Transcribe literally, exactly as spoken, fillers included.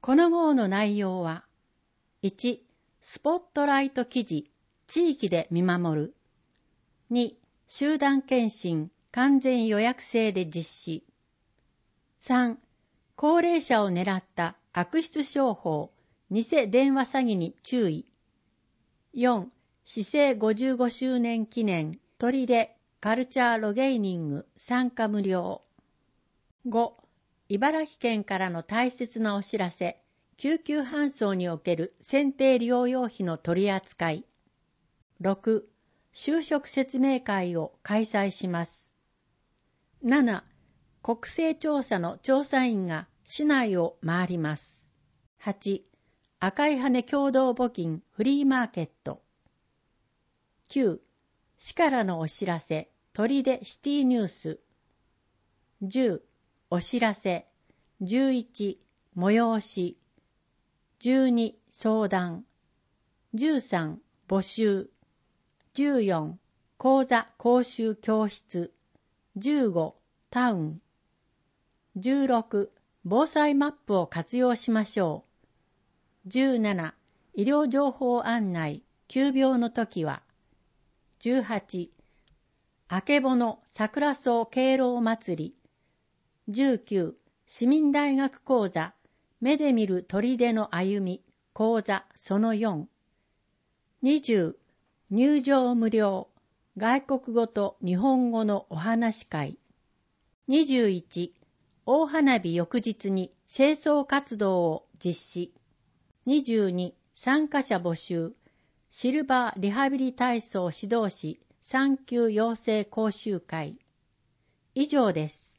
この号の内容は、いち. スポットライト記事、地域で見守る。に. 集団検診、完全予約制で実施。さん. 高齢者を狙った悪質商法、偽電話詐欺に注意。よん. 市政ごじゅうごしゅうねん記念、砦カルチャーロゲイニング参加無料。ご. 茨城県からの大切なお知らせ、救急搬送における選定療養費の取り扱い。ろく. 就職説明会を開催します。なな. 国勢調査の調査員が市内を回ります。はち. 赤い羽共同募金フリーマーケット。きゅう. 市からのお知らせ、砦シティニュース。じゅう. お知らせ。じゅういち. 催し。じゅうに. 相談。じゅうさん. 募集。じゅうよん. 講座講習教室。じゅうご. タウン。じゅうろく. 防災マップを活用しましょう。じゅうなな. 医療情報案内、急病の時は。じゅうはち. あけぼの桜草敬老祭り。じゅうきゅう. 市民大学講座、目で見る砦の歩み、講座そのよん。にじゅう. 入場無料、外国語と日本語のお話会。にじゅういち. 大花火翌日に清掃活動を実施。にじゅうに. 参加者募集、シルバーリハビリ体操指導士産休養成講習会。以上です。